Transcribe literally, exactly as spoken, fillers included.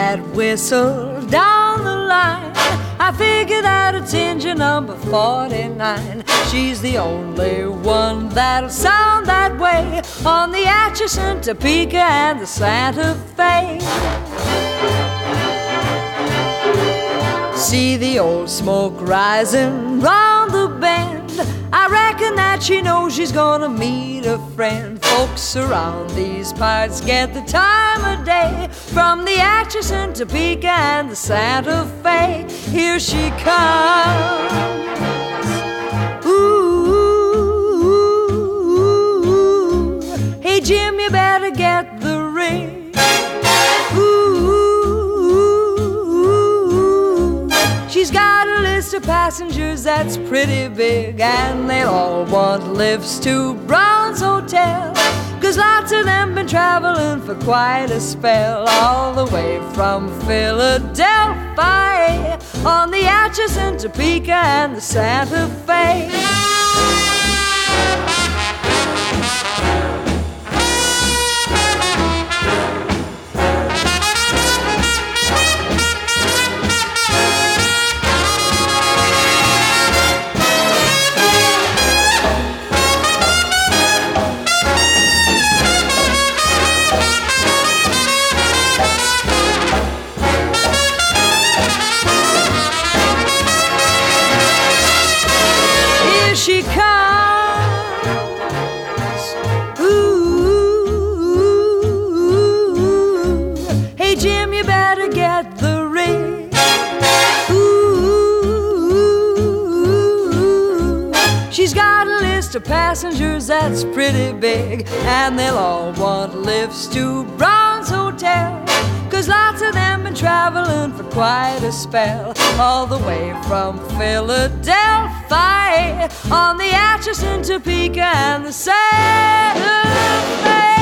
that whistle down the line. I figure that it's engine number forty-nine. She's the only one that'll sound that way on the Atchison, Topeka, and the Santa Fe. See the old smoke rising round the bend. I reckon that she knows she's gonna meet a friend. Folks around these parts get the time of day from the Atchison, Topeka, and the Santa Fe. Here she comes. Ooh, ooh, ooh. Hey Jim, you better get the ring. Ooh, ooh, ooh. She's got a list of passengers that's pretty big, and they'll all want lifts to Brown's Hotel, 'cause lots of them been traveling for quite a spell, all the way from Philadelphia on the Atchison, Topeka, and the Santa Fe. She comes. Ooh, ooh, ooh. Hey Jim, you better get the ring. Ooh, ooh, she's got a list of passengers that's pretty big, and they'll all want lifts to Brown's Hotel, 'cause lots of them been traveling for quite a spell, all the way from Philadelphia on the Atchison, Topeka, and the Santa Fe.